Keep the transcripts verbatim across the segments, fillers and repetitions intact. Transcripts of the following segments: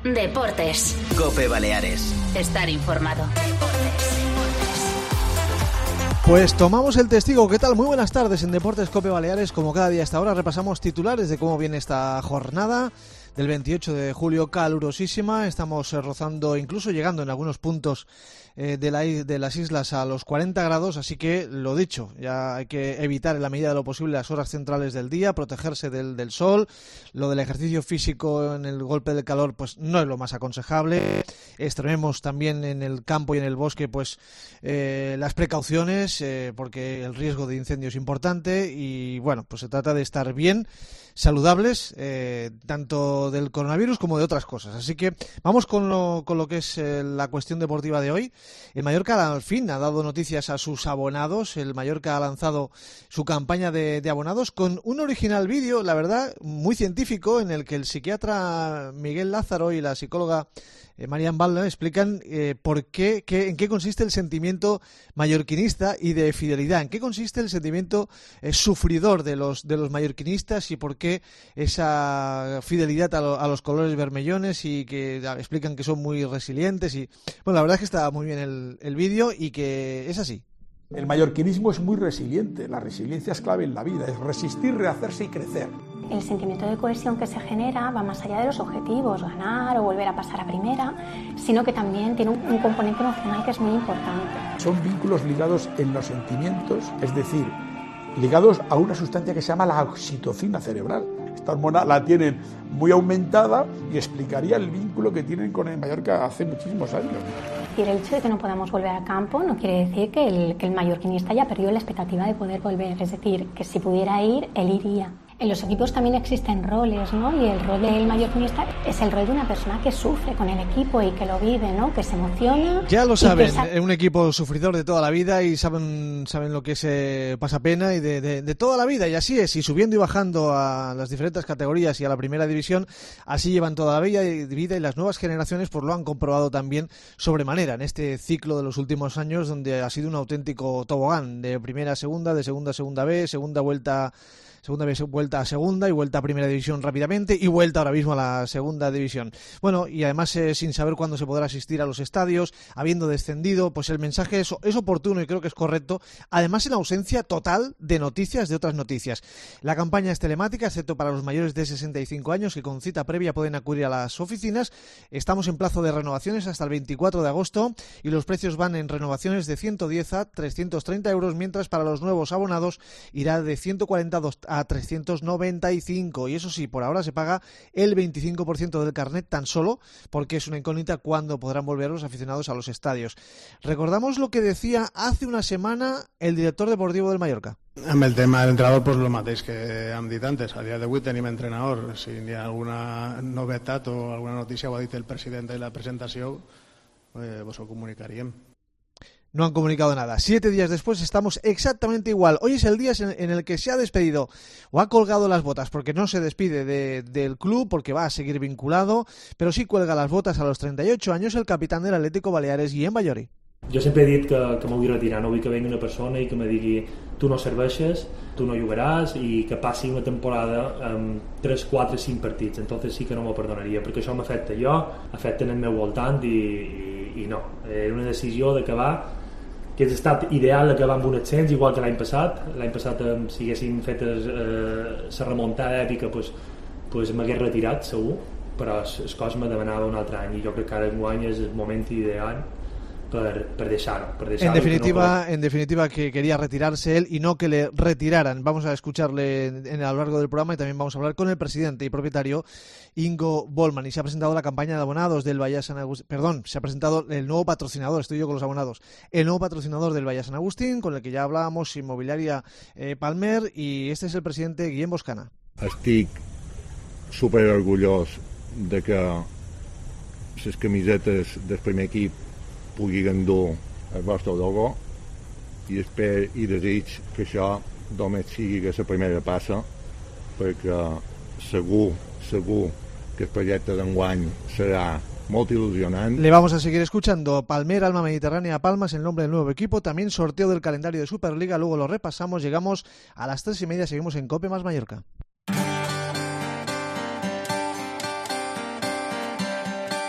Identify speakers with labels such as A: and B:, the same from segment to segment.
A: Deportes.
B: COPE Baleares.
A: Estar informado.
C: Pues tomamos el testigo. ¿Qué tal? Muy buenas tardes en Deportes COPE Baleares. Como cada día hasta ahora repasamos titulares de cómo viene esta jornada del veintiocho de julio, calurosísima. Estamos eh, rozando, incluso llegando en algunos puntos eh, de, la, de las islas a los cuarenta grados, así que lo dicho, ya hay que evitar en la medida de lo posible las horas centrales del día, protegerse del, del sol. Lo del ejercicio físico en el golpe del calor pues no es lo más aconsejable. Extrememos también en el campo y en el bosque pues eh, las precauciones eh, porque el riesgo de incendio es importante y bueno, pues se trata de estar bien, saludables, eh, tanto del coronavirus como de otras cosas. Así que vamos con lo, con lo que es eh, la cuestión deportiva de hoy. El Mallorca al fin ha dado noticias a sus abonados. El Mallorca ha lanzado su campaña de, de abonados con un original vídeo, la verdad, muy científico, en el que el psiquiatra Miguel Lázaro y la psicóloga Eh, Marian Balda explican eh, por qué, qué, en qué consiste el sentimiento mallorquinista y de fidelidad, en qué consiste el sentimiento eh, sufridor de los de los mallorquinistas y por qué esa fidelidad a, lo, a los colores bermellones, y que ya, explican que son muy resilientes. Y bueno, la verdad es que está muy bien el, el vídeo y que es así.
D: El mallorquinismo es muy resiliente, la resiliencia es clave en la vida, es resistir, rehacerse y crecer.
E: El sentimiento de cohesión que se genera va más allá de los objetivos, ganar o volver a pasar a primera, sino que también tiene un, un componente emocional que es muy importante.
D: Son vínculos ligados en los sentimientos, es decir, ligados a una sustancia que se llama la oxitocina cerebral. Esta hormona la tienen muy aumentada y explicaría el vínculo que tienen con el Mallorca hace muchísimos años.
E: Y el hecho de que no podamos volver al campo no quiere decir que el, que el mallorquinista haya perdido la expectativa de poder volver, es decir, que si pudiera ir, él iría. En los equipos también existen roles, ¿no? Y el rol del mallorquinista es el rol de una persona que sufre con el equipo y que lo vive, ¿no? Que se emociona.
C: Ya lo saben,
E: sa-
C: es un equipo sufridor de toda la vida y saben saben lo que es eh, pasapena y de, de, de toda la vida, y así es, y subiendo y bajando a las diferentes categorías y a la primera división, así llevan toda la vida y, vida y las nuevas generaciones pues lo han comprobado también sobremanera en este ciclo de los últimos años, donde ha sido un auténtico tobogán de primera a segunda, de segunda a segunda B, segunda vuelta Segunda vez vuelta a segunda y vuelta a primera división rápidamente y vuelta ahora mismo a la segunda división. Bueno, y además eh, sin saber cuándo se podrá asistir a los estadios, habiendo descendido, pues el mensaje es, es oportuno y creo que es correcto. Además, en ausencia total de noticias de otras noticias. La campaña es telemática, excepto para los mayores de sesenta y cinco años que con cita previa pueden acudir a las oficinas. Estamos en plazo de renovaciones hasta el veinticuatro de agosto y los precios van en renovaciones de ciento diez a trescientos treinta euros, mientras para los nuevos abonados irá de ciento cuarenta a trescientos noventa y cinco, y eso sí, por ahora se paga el veinticinco por ciento del carnet tan solo, porque es una incógnita cuándo podrán volver los aficionados a los estadios. Recordamos lo que decía hace una semana el director deportivo del Mallorca.
F: Amb el tema de l'entrenador, pues, el mateix que hem dit antes. A dia d'avui tenim entrenador. Si hi ha alguna novetat o alguna notícia, ho ha dit el president de la presentació, eh, vos ho comunicaríem.
C: No han comunicado nada. Siete días después estamos exactamente igual. Hoy es el día en el que se ha despedido o ha colgado las botas, porque no se despide de, del club, porque va a seguir vinculado, pero sí cuelga las botas a los treinta y ocho años el capitán del Atlético Baleares, Guillem Ballori.
G: Jo sempre he dit que, que m'ho vull retirar, no vull que vengui una persona i que me digui tu no serveixes, tu no jugaràs, i que passi una temporada amb tres, quatre, cinc partits. Entonces sí que no m'ho perdonaria, perquè això m'afecta jo, afecta en el meu voltant i, i, i no. Era una decisió d'acabar, que hauria estat ideal acabar amb un ascens, igual que l'any passat. L'any passat, eh, si haguéssim fet eh, la remuntada èpica, pues, pues m'hagués retirat, segur, però el cos me demanava un altre any, i jo crec que ara enguany és el moment ideal per, per deixar-ho. Per deixar
C: en definitiva, no en definitiva que quería retirarse él y no que le retiraran. Vamos a escucharle en, en, a lo largo del programa, y también vamos a hablar con el presidente y propietario Ingo Bollmann. Y se ha presentado la campaña de abonados del Valle San Agustín, perdón, se ha presentado el nuevo patrocinador, estoy yo con los abonados, el nuevo patrocinador del Valle San Agustín, con el que ya hablábamos, Inmobiliaria eh, Palmer, y este es el presidente Guillem Boscana.
H: Estic super orgullós de que les camisetes del primer equip puguin dur el vostre logo, i espero i desig que això només sigui la primera passa, perquè segur, segur que el projecte d'enguany serà molt ilusionante.
C: Le vamos a seguir escuchando. Palmer, Alma Mediterránea, Palmas, el nombre del nuevo equipo. También sorteo del calendario de Superliga, luego lo repasamos. Llegamos a las tres y media, seguimos en COPE más Mallorca.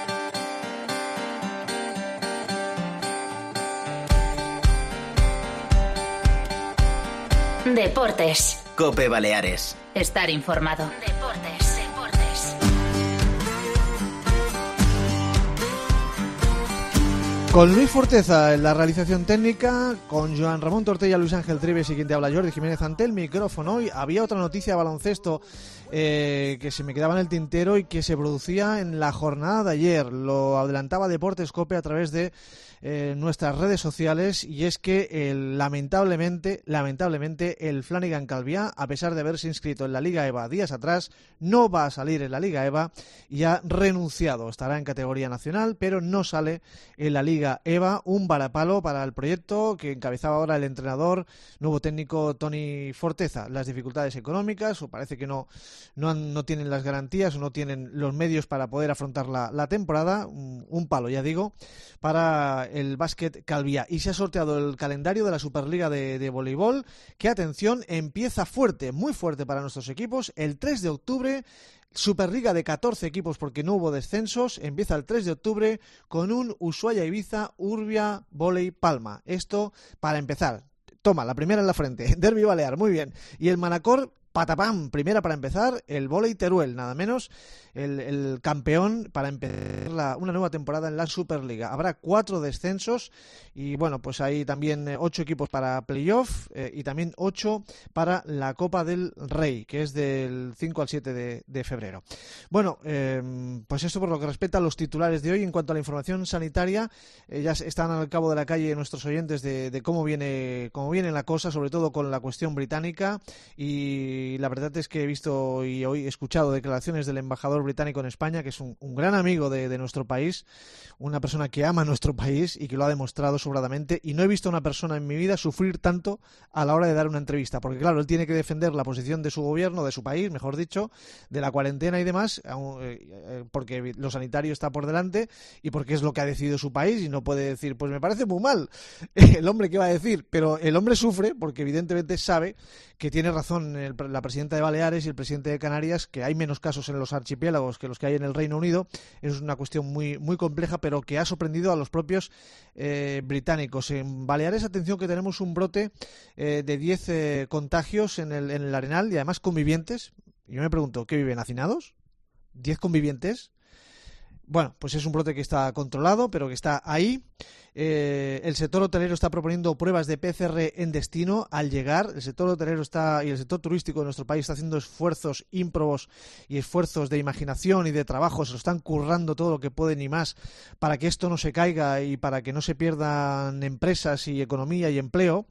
A: Deportes.
B: COPE Baleares.
A: Estar informado. Deportes. Deportes.
C: Con Luis Forteza en la realización técnica, con Joan Ramón Tortella, Luis Ángel Trives y quien te habla, Jordi Jiménez, ante el micrófono. Hoy había otra noticia de baloncesto eh, que se me quedaba en el tintero y que se producía en la jornada de ayer. Lo adelantaba Deportes COPE a través de eh, nuestras redes sociales, y es que el, lamentablemente, lamentablemente el Flanagan Calviá, a pesar de haberse inscrito en la Liga EVA días atrás, no va a salir en la Liga EVA y ha renunciado. Estará en categoría nacional, pero no sale en la Liga EVA. Un varapalo para el proyecto que encabezaba ahora el entrenador nuevo técnico Toni Forteza. Las dificultades económicas, o parece que no no, han, no tienen las garantías o no tienen los medios para poder afrontar la, la temporada. Un, un palo, ya digo, para el básquet Calviá. Y se ha sorteado el calendario de la Superliga de, de voleibol, que, atención, empieza fuerte, muy fuerte para nuestros equipos. El tres de octubre, Superliga de catorce equipos porque no hubo descensos, empieza el tres de octubre con un Ushuaia-Ibiza Urbia Voley Palma. Esto para empezar. Toma, la primera en la frente. Derbi Balear, muy bien. Y el Manacor, patapam, primera para empezar, el Voley Teruel, nada menos, el, el campeón para empezar la, una nueva temporada en la Superliga. Habrá cuatro descensos y, bueno, pues hay también eh, ocho equipos para playoff eh, y también ocho para la Copa del Rey, que es del cinco al siete de, de febrero. Bueno, eh, pues esto por lo que respecta a los titulares de hoy. En cuanto a la información sanitaria, eh, ya están al cabo de la calle nuestros oyentes de, de cómo viene, cómo viene la cosa, sobre todo con la cuestión británica, y Y la verdad es que he visto y hoy he escuchado declaraciones del embajador británico en España, que es un, un gran amigo de, de nuestro país, una persona que ama nuestro país y que lo ha demostrado sobradamente, y no he visto a una persona en mi vida sufrir tanto a la hora de dar una entrevista, porque claro, él tiene que defender la posición de su gobierno, de su país, mejor dicho, de la cuarentena y demás, porque lo sanitario está por delante y porque es lo que ha decidido su país, y no puede decir, pues me parece muy mal. El hombre, ¿qué va a decir? Pero el hombre sufre porque evidentemente sabe que tiene razón el, la presidenta de Baleares y el presidente de Canarias, que hay menos casos en los archipiélagos que los que hay en el Reino Unido. Es una cuestión muy muy compleja, pero que ha sorprendido a los propios eh, británicos. En Baleares, atención, que tenemos un brote eh, de diez eh, contagios en el, en el Arenal, y además convivientes. Yo me pregunto, ¿qué viven? ¿Hacinados? ¿diez convivientes? Bueno, pues es un brote que está controlado, pero que está ahí. Eh, el sector hotelero está proponiendo pruebas de P C R en destino al llegar. El sector hotelero está y el sector turístico de nuestro país está haciendo esfuerzos ímprobos y esfuerzos de imaginación y de trabajo. Se lo están currando todo lo que pueden y más para que esto no se caiga y para que no se pierdan empresas y economía y empleo.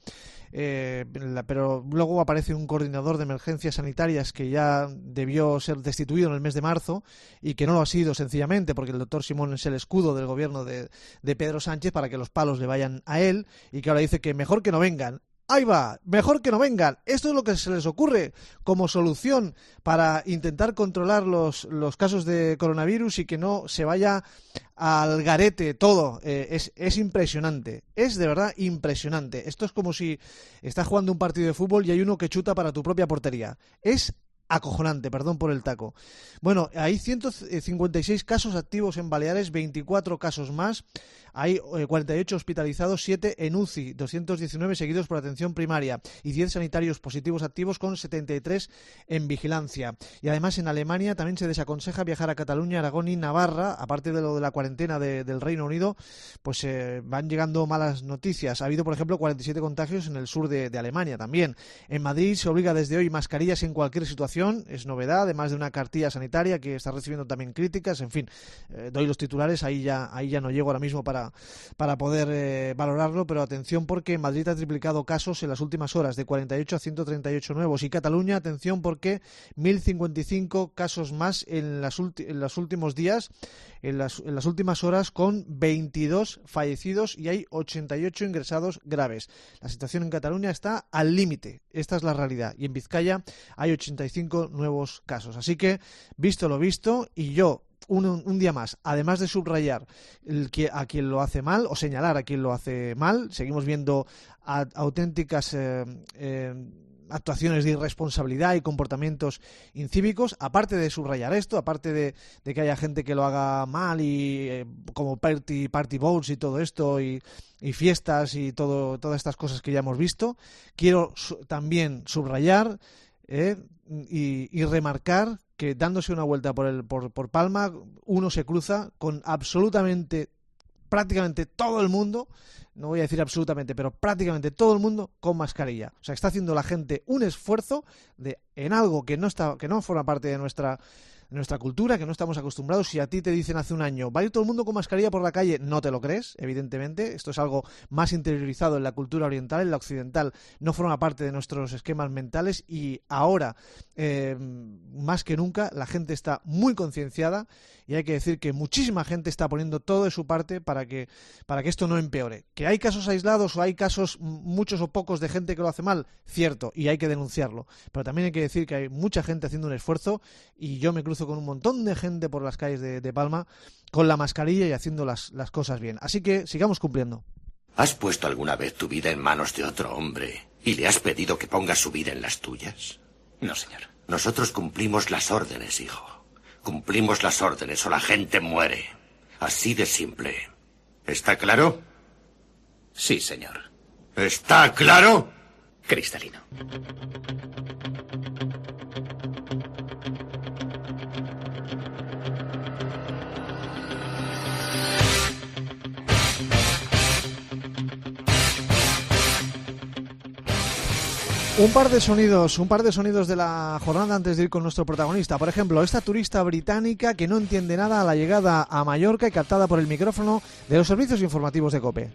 C: Eh, la, pero luego aparece un coordinador de emergencias sanitarias que ya debió ser destituido en el mes de marzo y que no lo ha sido sencillamente porque el doctor Simón es el escudo del gobierno de, de Pedro Sánchez para que los palos le vayan a él, y que ahora dice que mejor que no vengan. Ahí va, mejor que no vengan. Esto es lo que se les ocurre como solución para intentar controlar los, los casos de coronavirus y que no se vaya al garete todo. Eh, es, es impresionante, es de verdad impresionante. Esto es como si estás jugando un partido de fútbol y hay uno que chuta para tu propia portería. Es acojonante, perdón por el taco. Bueno, hay ciento cincuenta y seis casos activos en Baleares, veinticuatro casos más. Hay cuarenta y ocho hospitalizados, siete en U C I, doscientos diecinueve seguidos por atención primaria y diez sanitarios positivos activos con setenta y tres en vigilancia. Y además en Alemania también se desaconseja viajar a Cataluña, Aragón y Navarra. Aparte de lo de la cuarentena de, del Reino Unido, pues eh, van llegando malas noticias. Ha habido, por ejemplo, cuarenta y siete contagios en el sur de, de Alemania también. En Madrid se obliga desde hoy mascarillas en cualquier situación. Es novedad, además de una cartilla sanitaria que está recibiendo también críticas. En fin, eh, doy los titulares, ahí ya, ahí ya no llego ahora mismo para para poder eh, valorarlo, pero atención porque Madrid ha triplicado casos en las últimas horas, de cuarenta y ocho a ciento treinta y ocho nuevos, y Cataluña, atención porque mil cincuenta y cinco casos más en, las ulti- en los últimos días, en las, en las últimas horas, con veintidós fallecidos y hay ochenta y ocho ingresados graves. La situación en Cataluña está al límite, esta es la realidad, y en Vizcaya hay ochenta y cinco nuevos casos. Así que, visto lo visto, y yo Un, un día más, además de subrayar el que, a quien lo hace mal o señalar a quien lo hace mal, seguimos viendo a, auténticas eh, eh, actuaciones de irresponsabilidad y comportamientos incívicos, aparte de subrayar esto, aparte de, de que haya gente que lo haga mal y eh, como party, party votes y todo esto y, y fiestas y todo, todas estas cosas que ya hemos visto, quiero su, también subrayar eh, y, y remarcar que dándose una vuelta por, el, por, por Palma uno se cruza con absolutamente prácticamente todo el mundo, no voy a decir absolutamente, pero prácticamente todo el mundo con mascarilla. O sea, está haciendo la gente un esfuerzo de en algo que no está, que no forma parte de nuestra nuestra cultura, que no estamos acostumbrados. Si a ti te dicen hace un año, va a ir todo el mundo con mascarilla por la calle, no te lo crees, evidentemente. Esto es algo más interiorizado en la cultura oriental, en la occidental no forma parte de nuestros esquemas mentales y ahora, eh, más que nunca, la gente está muy concienciada y hay que decir que muchísima gente está poniendo todo de su parte para que, para que esto no empeore. Que hay casos aislados o hay casos, muchos o pocos, de gente que lo hace mal, cierto, y hay que denunciarlo. Pero también hay que decir que hay mucha gente haciendo un esfuerzo y yo me cruzo con un montón de gente por las calles de, de Palma con la mascarilla y haciendo las, las cosas bien. Así que sigamos cumpliendo.
B: ¿Has puesto alguna vez tu vida en manos de otro hombre y le has pedido que ponga su vida en las tuyas?
I: No, señor.
B: Nosotros cumplimos las órdenes, hijo. Cumplimos las órdenes o la gente muere. Así de simple. ¿Está claro?
I: Sí, señor.
B: ¿Está claro?
I: Cristalino.
C: Un par de sonidos, un par de sonidos de la jornada antes de ir con nuestro protagonista. Por ejemplo, esta turista británica que no entiende nada a la llegada a Mallorca y captada por el micrófono de los servicios informativos de COPE.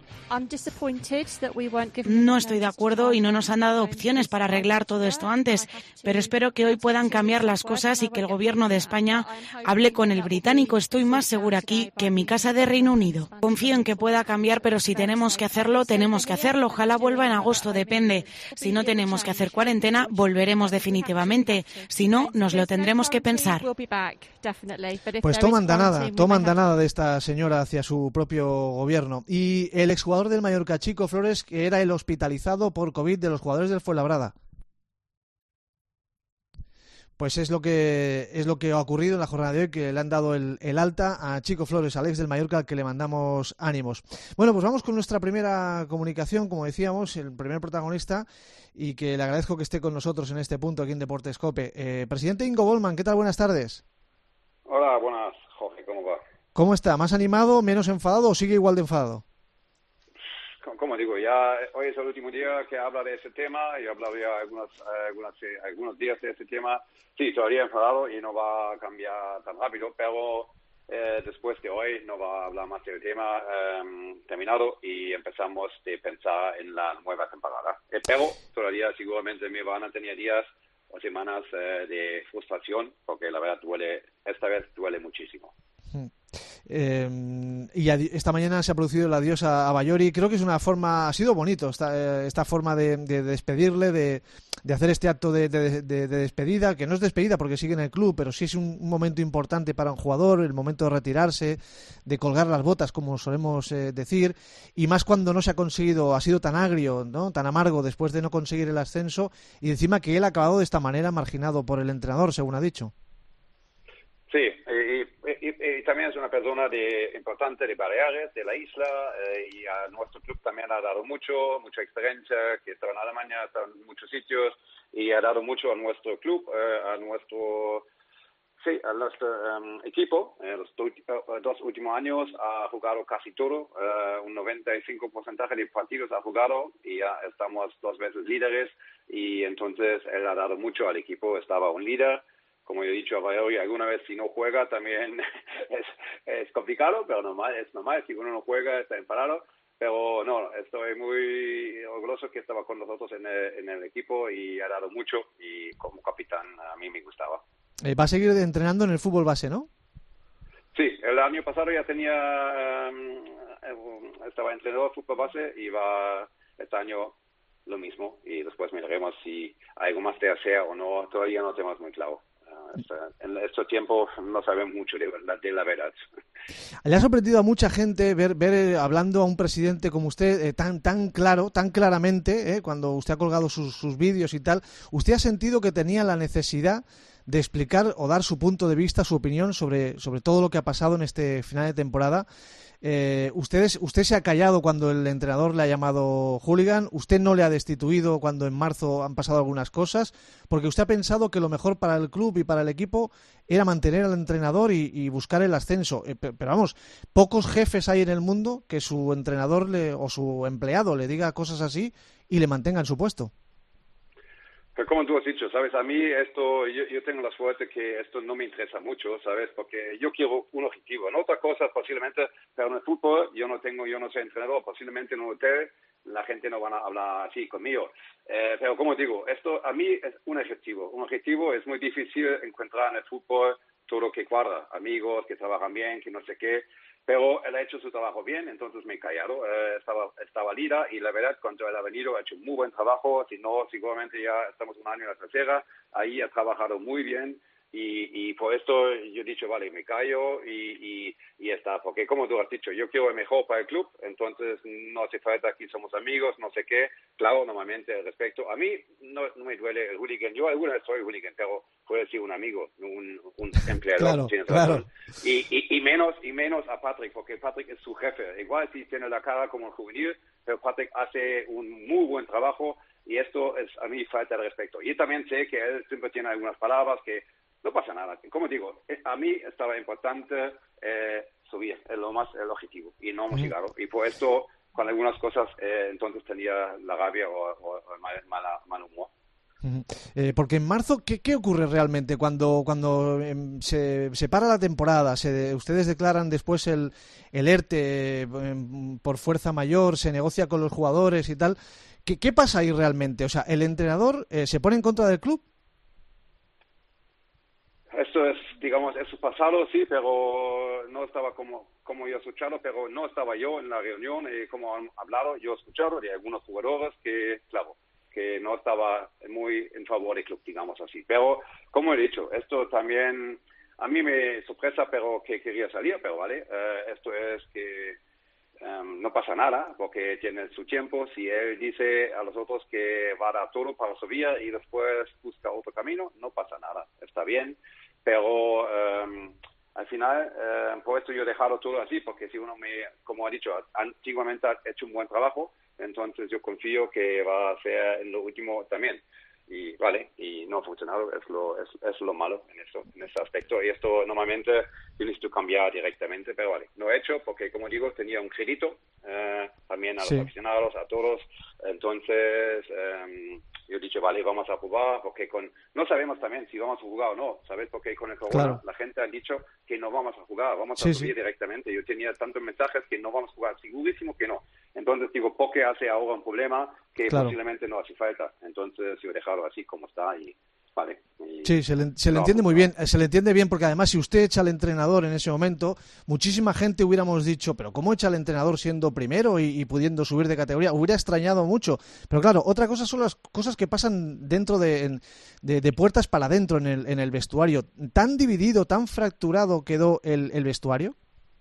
J: No estoy de acuerdo y no nos han dado opciones para arreglar todo esto antes, pero espero que hoy puedan cambiar las cosas y que el gobierno de España hable con el británico. Estoy más segura aquí que en mi casa de Reino Unido. Confío en que pueda cambiar, pero si tenemos que hacerlo, tenemos que hacerlo. Ojalá vuelva en agosto, depende. Si no tenemos que hacer cuarentena, volveremos definitivamente. Si no, nos lo tendremos que pensar.
C: Pues toman danada, toman danada de esta señora hacia su propio gobierno. Y el exjugador del Mallorca, Chico Flores, que era el hospitalizado por COVID de los jugadores del Fuenlabrada. Pues es lo que es lo que ha ocurrido en la jornada de hoy, que le han dado el, el alta a Chico Flores, al ex del Mallorca, al que le mandamos ánimos. Bueno, pues vamos con nuestra primera comunicación, como decíamos, el primer protagonista, y que le agradezco que esté con nosotros en este punto aquí en Deportes COPE. Eh, presidente Ingo Bollmann, ¿qué tal? Buenas tardes.
K: Hola, buenas, Jorge, ¿cómo va?
C: ¿Cómo está? ¿Más animado, menos enfadado o sigue igual de enfadado?
K: Como digo, ya hoy es el último día que habla de ese tema. Yo he hablado ya algunos, algunos, algunos días de ese tema. Sí, todavía enfadado y no va a cambiar tan rápido, pero eh, después de hoy no va a hablar más del tema eh, terminado y empezamos a pensar en la nueva temporada. Eh, pero todavía seguramente me van a tener días o semanas eh, de frustración, porque la verdad duele, esta vez duele muchísimo.
C: Eh, y esta mañana se ha producido el adiós a, a Bayori. Creo que es una forma, ha sido bonito esta, esta forma de, de despedirle, de, de hacer este acto de, de, de, de despedida, que no es despedida porque sigue en el club, pero sí es un, un momento importante para un jugador, el momento de retirarse, de colgar las botas, como solemos eh, decir, y más cuando no se ha conseguido, ha sido tan agrio, ¿no? Tan amargo después de no conseguir el ascenso, y encima que él ha acabado de esta manera marginado por el entrenador, según ha dicho.
K: Sí, y, y, y también es una persona de, importante de Baleares, de la isla, eh, y a nuestro club también ha dado mucho, mucha experiencia, que está en Alemania, está en muchos sitios, y ha dado mucho a nuestro club, eh, a nuestro sí, a nuestro um, equipo. En los do, uh, dos últimos años ha jugado casi todo, uh, un noventa y cinco por ciento de partidos ha jugado, y ya estamos dos veces líderes, y entonces él ha dado mucho al equipo, estaba un líder. Como he dicho a Bayori, alguna vez si no juega también es, es complicado, pero normal, es normal, si uno no juega está enfadado. Pero no, estoy muy orgulloso que estaba con nosotros en el, en el equipo y ha dado mucho, y como capitán a mí me gustaba.
C: Eh, va a seguir entrenando en el fútbol base, ¿no?
K: Sí, el año pasado ya tenía, um, estaba entrenador de fútbol base y va este año lo mismo, y después miraremos si hay algo más de hacer o no, todavía no tenemos muy claro. En este tiempo no sabemos mucho de, de la verdad.
C: Le ha sorprendido a mucha gente ver, ver eh, hablando a un presidente como usted eh, tan tan claro, tan claramente, eh, cuando usted ha colgado sus, sus vídeos y tal. ¿Usted ha sentido que tenía la necesidad de explicar o dar su punto de vista, su opinión sobre, sobre todo lo que ha pasado en este final de temporada? Eh, ustedes, usted se ha callado cuando el entrenador le ha llamado hooligan, usted no le ha destituido cuando en marzo han pasado algunas cosas, porque usted ha pensado que lo mejor para el club y para el equipo era mantener al entrenador y, y buscar el ascenso. Eh, pero, pero vamos, pocos jefes hay en el mundo que su entrenador le, o su empleado le diga cosas así y le mantenga en su puesto.
K: Pero como tú has dicho, ¿sabes? A mí esto, yo, yo tengo la suerte que esto no me interesa mucho, ¿sabes? Porque yo quiero un objetivo. En otra cosa, posiblemente, pero en el fútbol yo no tengo, yo no soy entrenador, posiblemente en un hotel la gente no van a hablar así conmigo. Eh, pero como digo, esto a mí es un objetivo. Un objetivo es muy difícil encontrar en el fútbol todo lo que cuadra. Amigos que trabajan bien, que no sé qué. Pero él ha hecho su trabajo bien, entonces me he callado. Eh, estaba, estaba lida y la verdad, cuando él ha venido, ha hecho un muy buen trabajo. Si no, seguramente ya estamos un año en la tercera. Ahí ha trabajado muy bien y, y por esto yo he dicho, vale, me callo y, y, y está. Porque como tú has dicho, yo quiero el mejor para el club, entonces no hace falta, aquí somos amigos, no sé qué. Claro, normalmente al respecto. A mí no, no me duele el hooligan. Yo alguna vez soy hooligan, pero puede ser un amigo, un, un empleador.
C: Claro, claro.
K: Y, y, y menos y menos a Patrick, porque Patrick es su jefe. Igual si tiene la cara como un juvenil, pero Patrick hace un muy buen trabajo y esto es a mí falta de respeto. Y también sé que él siempre tiene algunas palabras que no pasa nada. Como digo, a mí estaba importante eh, subir, es lo más el objetivo, y no hemos uh-huh. llegado. Y por esto, con algunas cosas, eh, entonces tenía la rabia o, o, o mal, mala, mal humor.
C: Uh-huh. Eh, porque en marzo, ¿qué, qué ocurre realmente cuando cuando eh, se, se para la temporada? Se, ustedes declaran después el, el ERTE eh, por fuerza mayor, se negocia con los jugadores y tal. ¿Qué, qué pasa ahí realmente? O sea, ¿el entrenador eh, se pone en contra del club?
K: Esto es, digamos, es su pasado, sí, pero no estaba como como yo he escuchado, pero no estaba yo en la reunión y como han hablado, yo he escuchado de algunos jugadores que, claro, que no estaba muy en favor del club, digamos así. Pero, como he dicho, esto también a mí me sorpresa, pero que quería salir, pero vale, uh, esto es que um, no pasa nada, porque tiene su tiempo. Si él dice a los otros que va a dar todo para su vida y después busca otro camino, no pasa nada, está bien. Pero um, al final, uh, por esto yo he dejado todo así, porque si uno me, como ha dicho, antiguamente ha hecho un buen trabajo, entonces yo confío que va a ser en lo último también. Y vale, y no ha funcionado, es lo, es, es lo malo en eso, en ese aspecto. Y esto normalmente tienes que cambiar directamente, pero vale, lo he hecho porque, como digo, tenía un crédito eh, también a los sí. aficionados, a todos. Entonces, eh, yo he dicho, vale, vamos a jugar, porque con no sabemos también si vamos a jugar o no, ¿sabes? Porque con el corona claro. la gente ha dicho que no vamos a jugar, vamos sí, a subir sí. directamente. Yo tenía tantos mensajes que no vamos a jugar, segurísimo que no. Entonces digo, ¿por qué hace ahora un problema que claro. posiblemente no hace falta? Entonces yo he dejado así como está y vale. Y
C: sí, se le, se le
K: no,
C: entiende muy
K: no.
C: bien, se le entiende bien porque además si usted echa al entrenador en ese momento, muchísima gente hubiéramos dicho, pero ¿cómo echa al entrenador siendo primero y, y pudiendo subir de categoría? Hubiera extrañado mucho. Pero claro, otra cosa son las cosas que pasan dentro de, en, de, de puertas para adentro en el, en el vestuario. ¿Tan dividido, tan fracturado quedó el, el vestuario?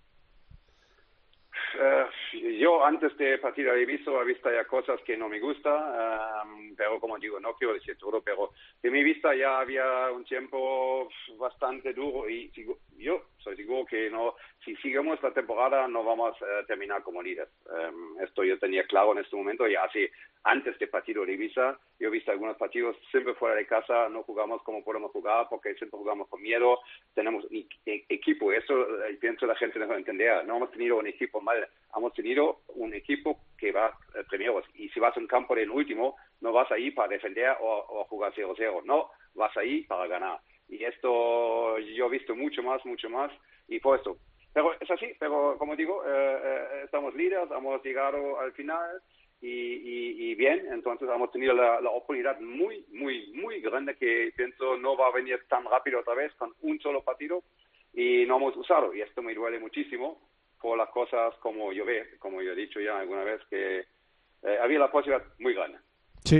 K: Uh, yo antes de partir a Ibiza he visto ya cosas que no me gustan, um, pero como digo, no quiero decir todo, pero de mi vista ya había un tiempo bastante duro y yo soy seguro que no, si seguimos la temporada no vamos a terminar como líderes. Um, esto yo tenía claro en este momento y así antes del partido de Ibiza, yo he visto algunos partidos siempre fuera de casa, no jugamos como podemos jugar porque siempre jugamos con miedo, tenemos un e- equipo, eso eh, pienso la gente no lo entenderá, no hemos tenido un equipo mal, hemos tenido un equipo que va eh, primeros y si vas a un campo del último, no vas ahí para defender o, o jugar cero cero, no, vas ahí para ganar. Y esto yo he visto mucho más, mucho más y por esto. Pero es así, pero como digo, eh, eh, estamos líderes, hemos llegado al final. Y, y, y bien, entonces hemos tenido la, la oportunidad muy, muy, muy grande que pienso no va a venir tan rápido otra vez con un solo partido y no hemos usado. Y esto me duele muchísimo por las cosas como yo veo, como yo he dicho ya alguna vez, que eh, había la posibilidad muy grande.
C: Sí, sí.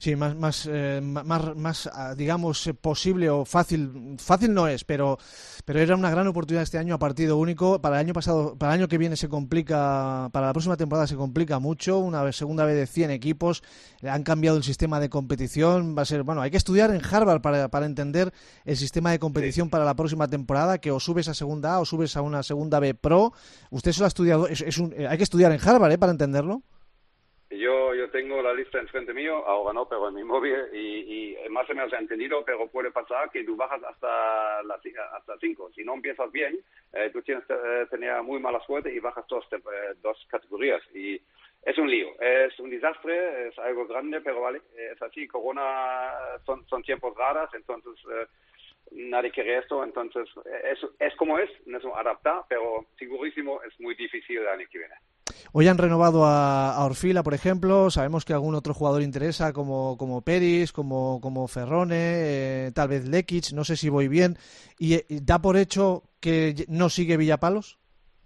C: Sí, más, más, eh, más, más, digamos, posible o fácil. Fácil no es, pero, pero era una gran oportunidad este año a partido único. Para el año pasado, para el año que viene se complica, para la próxima temporada se complica mucho. Una segunda vez de cien equipos, han cambiado el sistema de competición. Va a ser, bueno, hay que estudiar en Harvard para, para entender el sistema de competición sí. para la próxima temporada, que o subes a segunda A o subes a una segunda B Pro. Usted se lo ha estudiado, es, es un, hay que estudiar en Harvard, ¿eh? Para entenderlo.
K: Yo yo tengo la lista enfrente mío, ahora no, pero en mi móvil, y, y más o menos he entendido, pero puede pasar que tú bajas hasta la, hasta cinco. Si no empiezas bien, eh, tú tienes que eh, tener muy mala suerte y bajas dos, eh, dos categorías. Y es un lío, es un desastre, es algo grande, pero vale, es así. Corona son, son tiempos raros, entonces eh, nadie quiere esto, entonces es, es como es, no es un adaptar, pero segurísimo es muy difícil el año que viene.
C: Hoy han renovado a, a Orfila, por ejemplo. Sabemos que algún otro jugador interesa, como, como Peris, como, como Ferrone, eh, tal vez Lekic, no sé si voy bien. ¿Y, y da por hecho que no sigue Villapalos?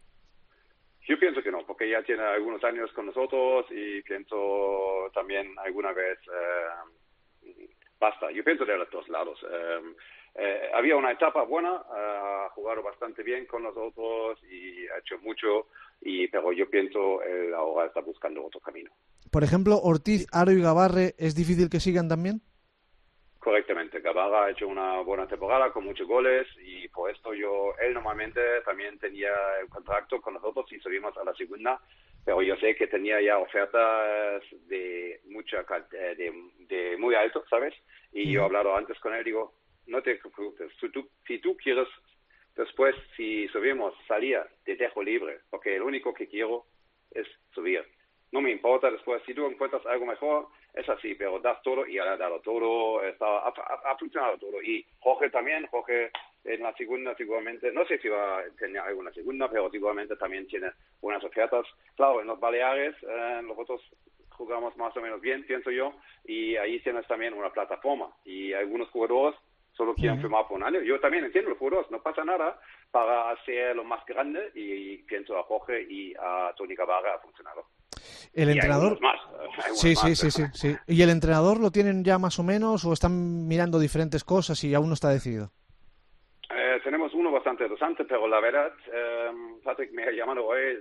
K: Yo pienso que no, porque ya tiene algunos años con nosotros y pienso también alguna vez eh, basta. Yo pienso de los dos lados. Eh, eh, había una etapa buena, uh, ha jugado bastante bien con nosotros y ha hecho mucho. Y pero yo pienso él ahora está buscando otro camino.
C: Por ejemplo, Ortiz, Aro y Gabarre, ¿es difícil que sigan también?
K: Correctamente, Gabarra ha hecho una buena temporada con muchos goles y por esto yo, él normalmente también tenía el contrato con nosotros y subimos a la segunda, pero yo sé que tenía ya ofertas de mucha de, de muy alto, ¿sabes? Y mm. yo he hablado antes con él, digo, no te preocupes, si tú, si tú quieres. Después, si subimos, salía, te dejo libre, porque lo único que quiero es subir. No me importa después, si tú encuentras algo mejor, es así, pero das todo y ha dado todo, está, ha, ha, ha funcionado todo. Y Jorge también, Jorge en la segunda seguramente, no sé si va a tener alguna segunda, pero seguramente también tiene buenas ofertas. Claro, en los Baleares, eh, nosotros jugamos más o menos bien, pienso yo, y ahí tienes también una plataforma. Y algunos jugadores solo quieren uh-huh. firmar por un año. Yo también entiendo los jugadores, no pasa nada para hacerlo más grande y pienso a Jorge y a Tony Gabarra ha funcionado.
C: El
K: y
C: entrenador.
K: Más,
C: sí, sí,
K: más,
C: sí, sí, sí. ¿Y el entrenador lo tienen ya más o menos o están mirando diferentes cosas y aún no está decidido?
K: Eh, tenemos uno bastante interesante, pero la verdad, eh, Patrick me ha llamado hoy.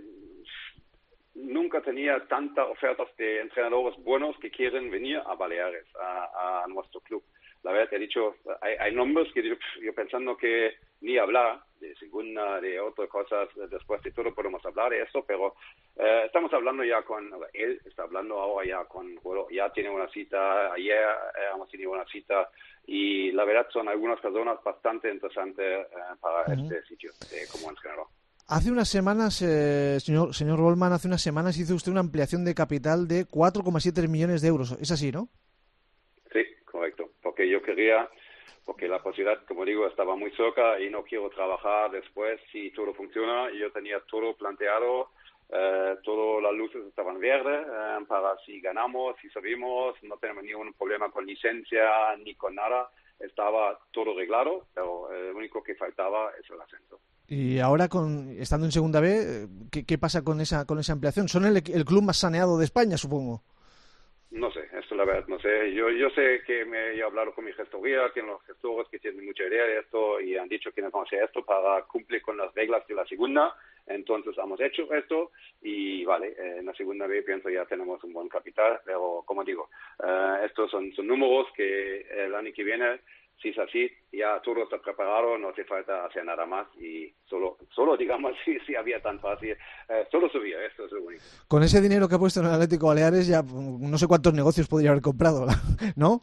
K: Nunca tenía tantas ofertas de entrenadores buenos que quieren venir a Baleares, a, a nuestro club. La verdad, he dicho, hay, hay nombres que yo, yo pensando que ni hablar de segunda, de otras cosas, después de todo podemos hablar de eso, pero eh, estamos hablando ya con, él está hablando ahora ya con, bueno, ya tiene una cita, ayer eh, hemos tenido una cita y la verdad son algunas personas bastante interesantes eh, para uh-huh. este sitio eh, como entrenador.
C: Hace unas semanas, eh, señor señor Goldman, hace unas semanas hizo usted una ampliación de capital de cuatro coma siete millones de euros. ¿Es así, no?
K: Sí, correcto. Porque yo quería, porque la posibilidad, como digo, estaba muy cerca y no quiero trabajar después si todo funciona. Yo tenía todo planteado, eh, todas las luces estaban verdes eh, para si ganamos, si subimos, no tenemos ningún problema con licencia ni con nada. Estaba todo arreglado, pero eh, lo único que faltaba es el ascenso.
C: Y ahora, con estando en Segunda B, ¿qué, qué pasa con esa con esa ampliación? ¿Son el, el club más saneado de España, supongo?
K: No sé, esto la verdad, no sé. Yo yo sé que me he hablado con mi gestoría, que los gestores que tienen mucha idea de esto y han dicho que no vamos a hacer esto para cumplir con las reglas de la segunda. Entonces hemos hecho esto y vale, eh, en la segunda B pienso ya tenemos un buen capital, pero como digo, eh, estos son, son números que el año que viene, si es así, ya todo está preparado, no hace falta hacer nada más y solo, solo digamos, si, si había tan fácil, eh, solo subía, esto es lo único.
C: Con ese dinero que ha puesto en el Atlético Baleares ya no sé cuántos negocios podría haber comprado, ¿no?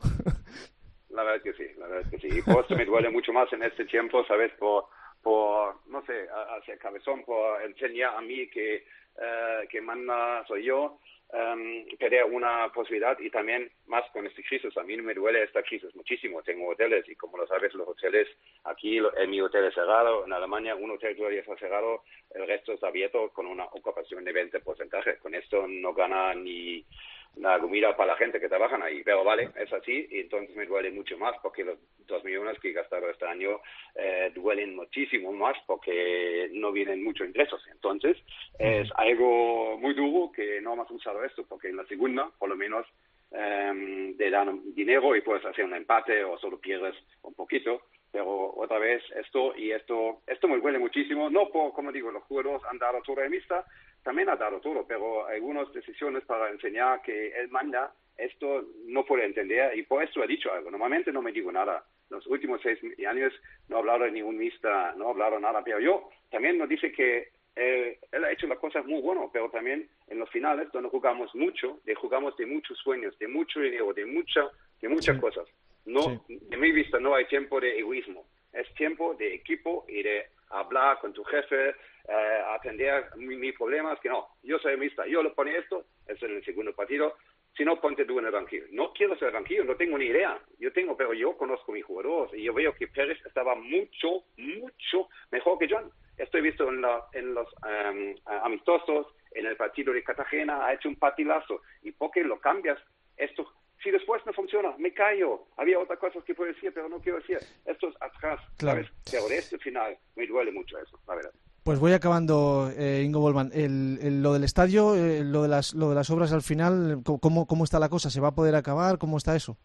K: La verdad que sí, la verdad que sí. Y por esto me duele mucho más en este tiempo, ¿sabes? Por, por no sé, hacia cabezón, por enseñar a mí que, uh, que manda soy yo. Um, perder una posibilidad y también más con esta crisis. A mí me duele esta crisis muchísimo. Tengo hoteles y como lo sabes, los hoteles aquí, en mi hotel es cerrado, en Alemania un hotel todavía está cerrado, el resto está abierto con una ocupación de veinte por ciento. Con esto no gana ni la comida para la gente que trabajan ahí, pero vale, es así y entonces me duele mucho más porque los dos millones que he gastado este año eh, duelen muchísimo más porque no vienen muchos ingresos. Entonces es algo muy duro que no hemos usado esto porque en la segunda por lo menos um, de dar dinero y puedes hacer un empate o solo pierdes un poquito. Pero otra vez esto y esto esto me duele muchísimo, no por, como digo, los jugadores han dado todo de mixta, también ha dado todo, pero algunas decisiones para enseñar que él manda, esto no puede entender y por eso he dicho algo. Normalmente no me digo nada. Los últimos seis años no he hablado de ningún mixta, no he hablado nada, pero yo también nos dice que eh, él ha hecho las cosas muy bueno, pero también en los finales donde jugamos mucho, de jugamos de muchos sueños, de mucho dinero, de, mucha, de muchas sí. cosas. No, sí. De mi vista no hay tiempo de egoísmo, es tiempo de equipo y de hablar con tu jefe, eh, atender mis mi problemas, que no, yo soy mixta, yo le pongo esto, es en el segundo partido, si no, ponte tú en el banquillo. No quiero ser banquillo, no tengo ni idea, yo tengo, pero yo conozco a mis jugadores y yo veo que Pérez estaba mucho, mucho mejor que John. Estoy visto en, la, en los um, amistosos, en el partido de Cartagena, ha hecho un patilazo, y porque lo cambias, esto... Si después no funciona, me callo. Había otras cosas que puedo decir, pero no quiero decir. Esto es atrás,
C: claro.
K: ¿sabes? Pero de este final me duele mucho eso, la verdad.
C: Pues voy acabando, eh, Ingo Bollmann. El, el, lo del estadio, eh, lo de las lo de las obras al final, ¿cómo, ¿cómo está la cosa? ¿Se va a poder acabar? ¿Cómo está eso?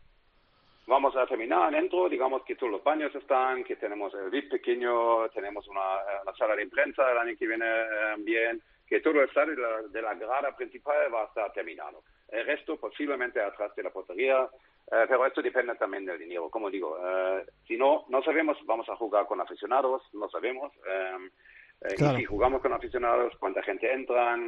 K: Vamos a terminar dentro, digamos que todos los baños están, que tenemos el V I P pequeño, tenemos una, una sala de prensa el año que viene eh, bien, que todo el estadio de la, de la grada principal va a estar terminado. El resto posiblemente atrás de la portería, eh, pero esto depende también del dinero. Como digo, eh, si no, no sabemos, vamos a jugar con aficionados, no sabemos. Eh, eh, claro. Y si jugamos con aficionados, cuánta gente entran,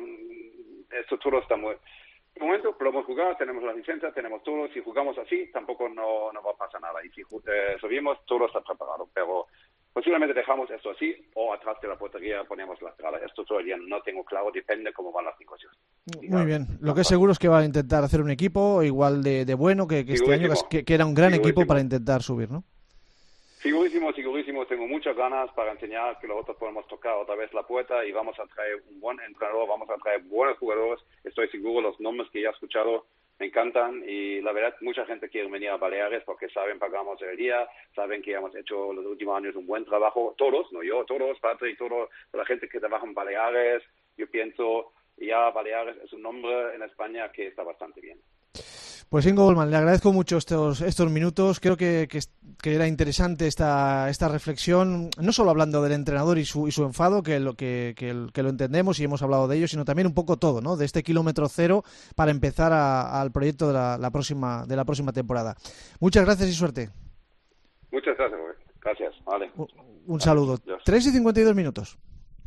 K: esto todo está muy... De momento podemos jugar, tenemos la licencia, tenemos todo. Si jugamos así, tampoco no, no va a pasar nada. Y si eh, subimos, todo está preparado. Pero posiblemente dejamos esto así o atrás de la portería ponemos la grada. Esto todavía no tengo claro, depende cómo van las negociaciones.
C: Muy bien. Lo que es seguro es que va a intentar hacer un equipo igual de, de bueno que, que este año, que, que era un gran Segurísimo. equipo para intentar subir, ¿no?
K: Segurísimo, segurísimo. Tengo muchas ganas para enseñar que nosotros podemos tocar otra vez la puerta y vamos a traer un buen entrenador, vamos a traer buenos jugadores. Estoy seguro, los nombres que ya he escuchado me encantan y la verdad mucha gente quiere venir a Baleares porque saben pagamos el día, saben que hemos hecho los últimos años un buen trabajo, todos, no yo, todos, Patrick, toda la gente que trabaja en Baleares. Yo pienso ya Baleares es un nombre en España que está bastante bien.
C: Pues Ingo Bollmann, le agradezco mucho estos estos minutos. Creo que, que, que era interesante esta esta reflexión, no solo hablando del entrenador y su y su enfado, que lo que, que, que lo entendemos y hemos hablado de ello, sino también un poco todo, ¿no? De este kilómetro cero para empezar a, al proyecto de la, la próxima de la próxima temporada. Muchas gracias y suerte.
K: Muchas gracias, gracias. Vale.
C: Un, un saludo. tres y cincuenta y dos minutos.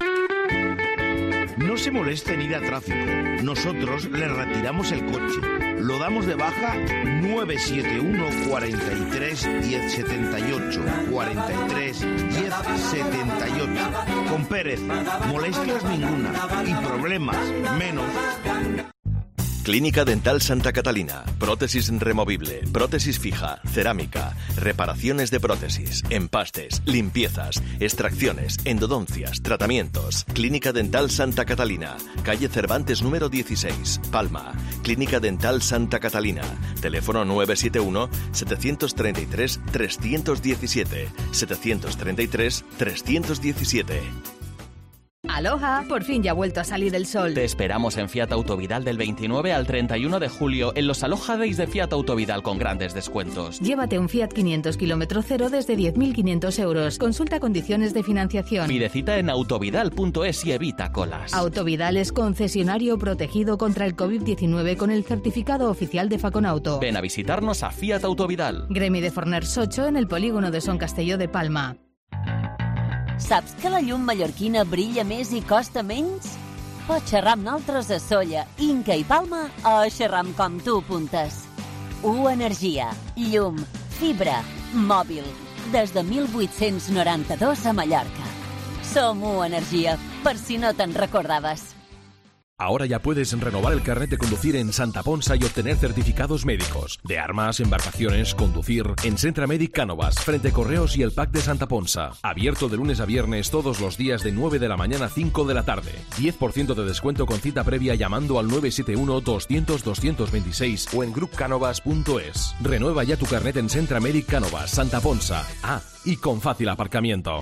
L: No se moleste en ir a tráfico. Nosotros le retiramos el coche. Lo damos de baja nueve siete uno, cuarenta y tres, diez setenta y ocho. cuarenta y tres, diez setenta y ocho. Con Pérez, molestias ninguna y problemas menos.
M: Clínica Dental Santa Catalina. Prótesis removible, prótesis fija, cerámica, reparaciones de prótesis, empastes, limpiezas, extracciones, endodoncias, tratamientos. Clínica Dental Santa Catalina. Calle Cervantes número dieciséis, Palma. Clínica Dental Santa Catalina. Teléfono nueve siete uno, siete tres tres, tres uno siete. siete tres tres, tres uno siete.
N: Aloha, por fin ya ha vuelto a salir el sol.
O: Te esperamos en Fiat Autovidal del veintinueve al treinta y uno de julio en los Aloha Days de Fiat Autovidal con grandes descuentos.
N: Llévate un Fiat quinientos kilómetro cero desde diez mil quinientos euros. Consulta condiciones de financiación.
O: Pide cita en autovidal punto es y evita colas.
N: Autovidal es concesionario protegido contra el covid diecinueve con el certificado oficial de Faconauto.
O: Ven a visitarnos a Fiat Autovidal.
N: Gremi de Forners ocho en el polígono de Son Castelló de Palma.
P: Saps que la llum mallorquina brilla més i costa menys? Pots xerrar amb nosaltres a Sóller, Inca i Palma o xerrar amb com tu apuntes. U Energia, llum, fibra, mòbil, des de mil vuit-cents noranta-dos a Mallorca. Som U Energia, per si no te'n recordaves.
Q: Ahora ya puedes renovar el carnet de conducir en Santa Ponsa y obtener certificados médicos de armas, embarcaciones, conducir en Centramedic Cánovas, frente Correos y el Pack de Santa Ponsa. Abierto de lunes a viernes todos los días de nueve de la mañana a cinco de la tarde. diez por ciento de descuento con cita previa llamando al nueve siete uno, doscientos, doscientos veintiséis o en group canovas punto es. Renueva ya tu carnet en Centramedic Cánovas, Santa Ponsa. Ah, y con fácil aparcamiento.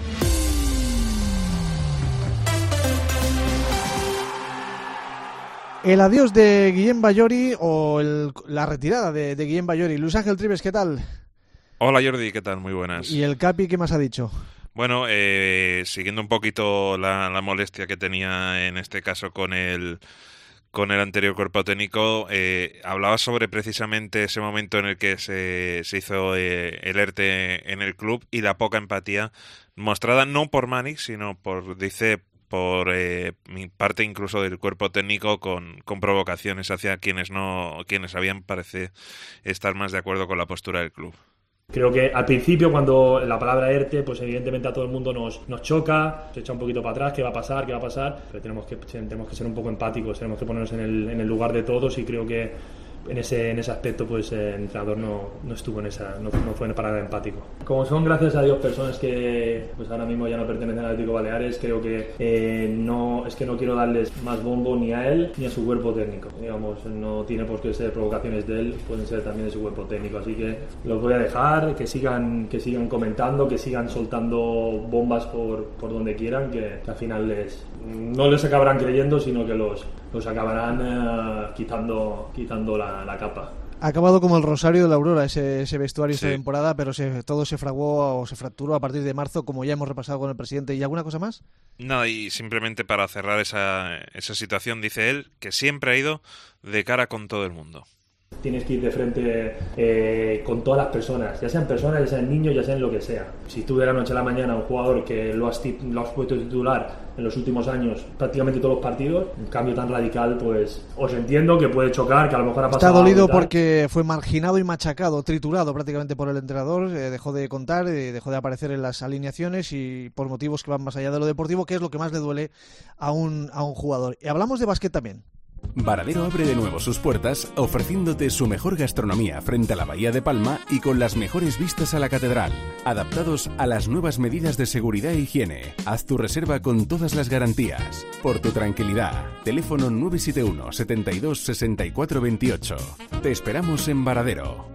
C: El adiós de Guillem Ballori o el, la retirada de, de Guillem Ballori. Luis Ángel Trives, ¿qué tal?
R: Hola Jordi, ¿qué tal? Muy buenas.
C: ¿Y el Capi qué más ha dicho?
R: Bueno, eh, siguiendo un poquito la, la molestia que tenía en este caso con el con el anterior cuerpo técnico, eh, hablaba sobre precisamente ese momento en el que se, se hizo eh, el ERTE en el club y la poca empatía mostrada no por Manic, sino por, dice, por eh, mi parte incluso del cuerpo técnico con, con provocaciones hacia quienes no quienes habían parece estar más de acuerdo con la postura del club.
G: Creo que al principio, cuando la palabra ERTE, pues evidentemente a todo el mundo nos, nos choca, se echa un poquito para atrás, ¿qué va a pasar? ¿Qué va a pasar? Pero tenemos que, tenemos que ser un poco empáticos, tenemos que ponernos en el, en el lugar de todos, y creo que en ese, en ese aspecto pues el entrenador no, no estuvo en esa, no, no fue para nada empático. Como son, gracias a Dios, personas que pues ahora mismo ya no pertenecen al Atlético Baleares, creo que eh, no es que no quiero darles más bombo ni a él ni a su cuerpo técnico. Digamos, no tiene por qué ser provocaciones de él, pueden ser también de su cuerpo técnico. Así que los voy a dejar, que sigan, que sigan comentando, que sigan soltando bombas por, por donde quieran, que, que al final les, no les acabarán creyendo, sino que los, los acabarán eh, quitando, quitando la la capa.
C: Ha acabado como el Rosario de la Aurora ese, ese vestuario
R: sí.
C: esta temporada, pero se, todo se fraguó o se fracturó a partir de marzo, como ya hemos repasado con el presidente. ¿Y alguna cosa más?
R: Nada, y simplemente para cerrar esa, esa situación, dice él que siempre ha ido de cara con todo el mundo.
G: Tienes que ir de frente eh, con todas las personas, ya sean personas, ya sean niños, ya sean lo que sea. Si tú de la noche a la mañana un jugador que lo has, lo has puesto titular en los últimos años prácticamente todos los partidos, un cambio tan radical, pues os entiendo que puede chocar, que a lo mejor ha pasado.
C: Está dolido porque fue marginado y machacado, triturado prácticamente por el entrenador, eh, dejó de contar, eh, dejó de aparecer en las alineaciones y por motivos que van más allá de lo deportivo, que es lo que más le duele a un, a un jugador. Y hablamos de básquet también.
S: Varadero abre de nuevo sus puertas ofreciéndote su mejor gastronomía frente a la Bahía de Palma y con las mejores vistas a la catedral, adaptados a las nuevas medidas de seguridad e higiene. Haz tu reserva con todas las garantías. Por tu tranquilidad, teléfono nueve siete uno, setenta y dos, sesenta y cuatro veintiocho. Te esperamos en Varadero.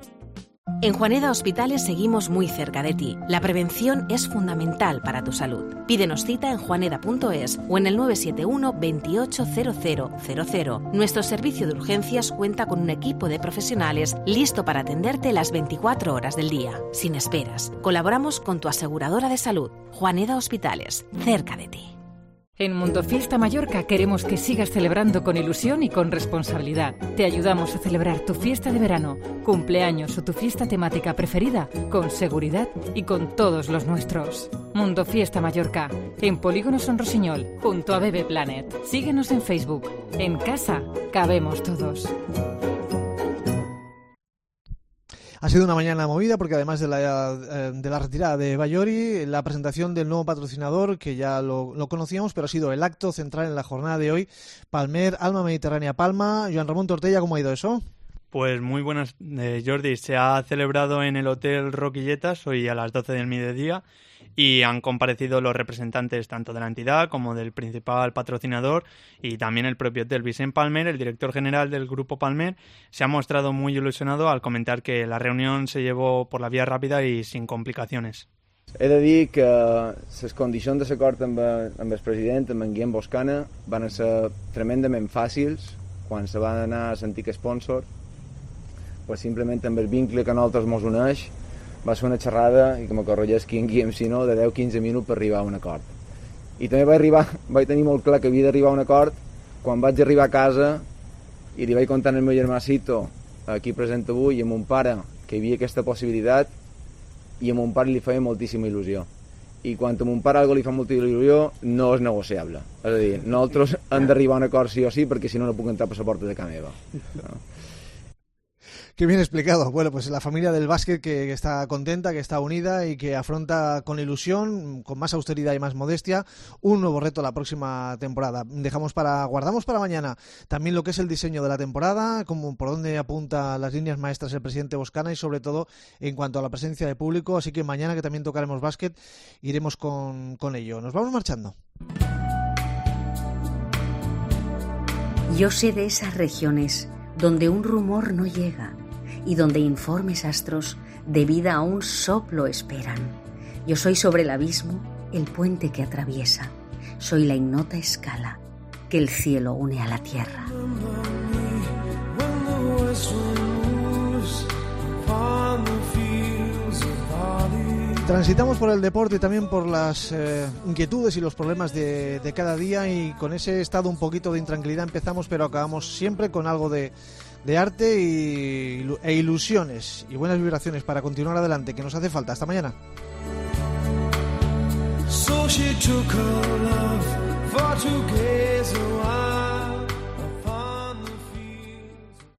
T: En Juaneda Hospitales seguimos muy cerca de ti. La prevención es fundamental para tu salud. Pídenos cita en juaneda punto es o en el nueve siete uno, veintiocho, cero cero cero cero. Nuestro servicio de urgencias cuenta con un equipo de profesionales listo para atenderte las veinticuatro horas del día, sin esperas. Colaboramos con tu aseguradora de salud. Juaneda Hospitales, cerca de ti.
U: En Mundofiesta Mallorca queremos que sigas celebrando con ilusión y con responsabilidad. Te ayudamos a celebrar tu fiesta de verano, cumpleaños o tu fiesta temática preferida con seguridad y con todos los nuestros. Mundofiesta Mallorca, en Polígono Son Rosiñol, junto a Bebe Planet. Síguenos en Facebook. En casa, cabemos todos.
C: Ha sido una mañana movida porque además de la, de la retirada de Ballori, la presentación del nuevo patrocinador, que ya lo, lo conocíamos, pero ha sido el acto central en la jornada de hoy. Palmer, Alma Mediterránea Palma. Joan Ramón Tortella, ¿cómo ha ido eso?
V: Pues muy buenas, eh, Jordi. Se ha celebrado en el Hotel Roquilletas hoy a las doce del mediodía y han comparecido los representantes tanto de la entidad como del principal patrocinador y también el propio hotel. Vicent Palmer, el director general del Grupo Palmer, se ha mostrado muy ilusionado al comentar que la reunión se llevó por la vía rápida y sin complicacions.
W: He de dir que les condicions de l'acord amb, amb el president, amb en Guillem Boscana, van ser tremendament fàcils quan se va anar a l'antic sponsor, pues simplement amb el vincle que a nosaltres mos uneix, va ser una xerrada, i que me corregeix qui en Guillem si no, de deu a quinze minuts per arribar a un acord. I també vaig, arribar, vaig tenir molt clar que havia d'arribar a un acord quan vaig arribar a casa i li vaig contar al meu germà Cito, aquí present avui, i a mon pare, que hi havia aquesta possibilitat, i a mon pare li feia moltíssima il·lusió. I quan a mon pare algo li fa molta il·lusió, no és negociable. És a dir, nosaltres hem d'arribar a un acord sí o sí, perquè si no no puc entrar per la porta de casa meva. No?
C: Qué bien explicado. Bueno, pues la familia del básquet que, que está contenta, que está unida y que afronta con ilusión, con más austeridad y más modestia, un nuevo reto la próxima temporada. Dejamos para, guardamos para mañana también lo que es el diseño de la temporada, como por dónde apunta las líneas maestras el presidente Boscana y sobre todo en cuanto a la presencia de público. Así que mañana, que también tocaremos básquet, iremos con, con ello. Nos vamos marchando.
X: Yo sé de esas regiones donde un rumor no llega y donde informes astros de vida a un soplo esperan. Yo soy sobre el abismo el puente que atraviesa, soy la ignota escala que el cielo une a la tierra.
C: Transitamos por el deporte y también por las eh, inquietudes y los problemas de, de cada día, y con ese estado un poquito de intranquilidad empezamos, pero acabamos siempre con algo de, de arte y, e ilusiones y buenas vibraciones para continuar adelante, que nos hace falta. Hasta mañana.
D: So she took her love for to give.